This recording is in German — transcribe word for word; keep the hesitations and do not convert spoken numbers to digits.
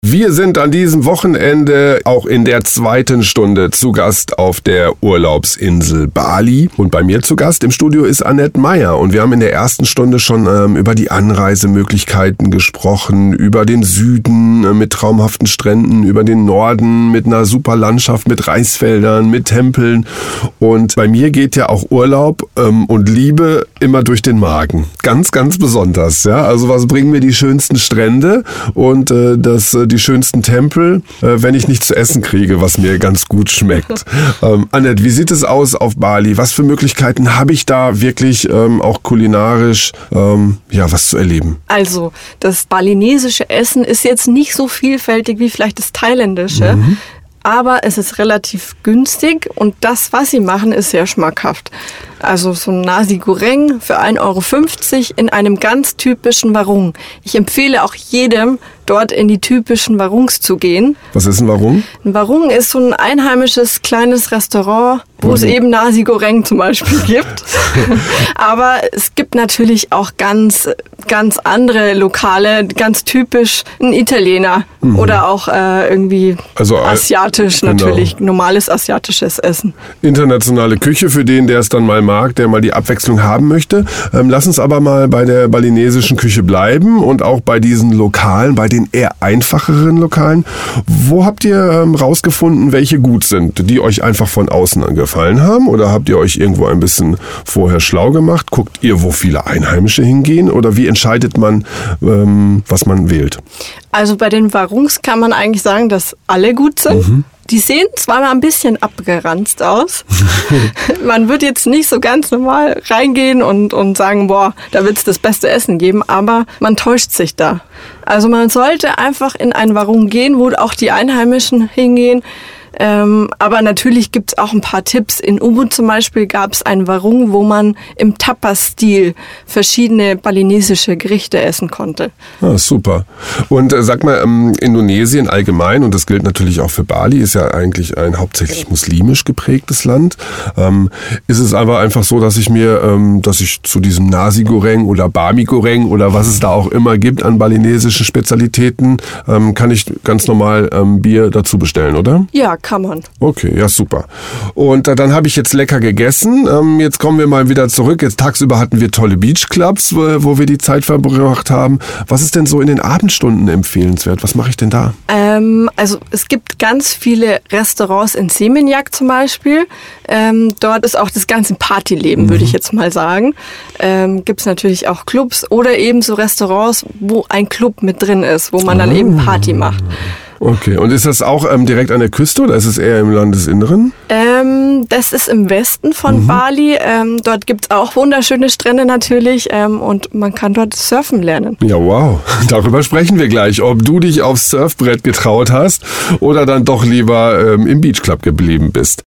Wir sind an diesem Wochenende auch in der zweiten Stunde zu Gast auf der Urlaubsinsel Bali. Und bei mir zu Gast im Studio ist Annette Meyer. Und wir haben in der ersten Stunde schon ähm, über die Anreisemöglichkeiten gesprochen, über den Süden äh, mit traumhaften Stränden, über den Norden mit einer super Landschaft, mit Reisfeldern, mit Tempeln. Und bei mir geht ja auch Urlaub ähm, und Liebe immer durch den Magen. Ganz, ganz besonders. Ja? Also was bringen mir die schönsten Strände und äh, das äh, die schönsten Tempel, äh, wenn ich nichts zu essen kriege, was mir ganz gut schmeckt. ähm, Annette, wie sieht es aus auf Bali? Was für Möglichkeiten habe ich da wirklich ähm, auch kulinarisch ähm, ja, was zu erleben? Also, das balinesische Essen ist jetzt nicht so vielfältig wie vielleicht das thailändische. Mhm. Aber es ist relativ günstig und das, was sie machen, ist sehr schmackhaft. Also so ein Nasi Goreng für ein Euro fünfzig in einem ganz typischen Warung. Ich empfehle auch jedem, dort in die typischen Warungs zu gehen. Was ist ein Warung? Ein Warung ist so ein einheimisches kleines Restaurant, wo mhm. es eben Nasi Goreng zum Beispiel gibt. Aber es gibt natürlich auch ganz, ganz andere Lokale, ganz typisch ein Italiener mhm. oder auch äh, irgendwie also, asiatisch genau. natürlich, normales asiatisches Essen. Internationale Küche für den, der es dann mal mag, der mal die Abwechslung haben möchte. Ähm, lass uns aber mal bei der balinesischen Küche bleiben und auch bei diesen Lokalen, bei den eher einfacheren Lokalen. Wo habt ihr ähm, rausgefunden, welche gut sind, die euch einfach von außen gefallen haben? Oder habt ihr euch irgendwo ein bisschen vorher schlau gemacht? Guckt ihr, wo viele Einheimische hingehen? Oder wie entscheidet man, ähm, was man wählt? Also bei den Warungs kann man eigentlich sagen, dass alle gut sind. Mhm. Die sehen zwar mal ein bisschen abgeranzt aus. Man wird jetzt nicht so ganz normal reingehen und, und sagen, boah, da wird es das beste Essen geben, aber man täuscht sich da. Also man sollte einfach in ein Warung gehen, wo auch die Einheimischen hingehen. Ähm, aber natürlich gibt es auch ein paar Tipps. In Ubud zum Beispiel gab es ein Warung, wo man im Tapas-Stil verschiedene balinesische Gerichte essen konnte. Ah, super. Und äh, sag mal, ähm, Indonesien allgemein, und das gilt natürlich auch für Bali, ist ja eigentlich ein hauptsächlich muslimisch geprägtes Land. Ähm, ist es aber einfach so, dass ich mir, ähm, dass ich zu diesem Nasi Goreng oder Bami Goreng oder was es da auch immer gibt an balinesischen Spezialitäten, ähm, kann ich ganz normal ähm, Bier dazu bestellen, oder? Ja, kann man. Okay, ja super. Und äh, dann habe ich jetzt lecker gegessen. Ähm, jetzt kommen wir mal wieder zurück. Jetzt tagsüber hatten wir tolle Beachclubs, wo, wo wir die Zeit verbracht haben. Was ist denn so in den Abendstunden empfehlenswert? Was mache ich denn da? Ähm, also es gibt ganz viele Restaurants in Seminyak zum Beispiel. Ähm, dort ist auch das ganze Partyleben, mhm. würde ich jetzt mal sagen. Ähm, gibt es natürlich auch Clubs oder eben so Restaurants, wo ein Club mit drin ist, wo man dann oh. eben Party macht. Okay, und ist das auch ähm, direkt an der Küste oder ist es eher im Landesinneren? Ähm, das ist im Westen von mhm. Bali. Ähm, dort gibt es auch wunderschöne Strände natürlich ähm, und man kann dort surfen lernen. Ja, wow. Darüber sprechen wir gleich, ob du dich aufs Surfbrett getraut hast oder dann doch lieber ähm, im Beachclub geblieben bist.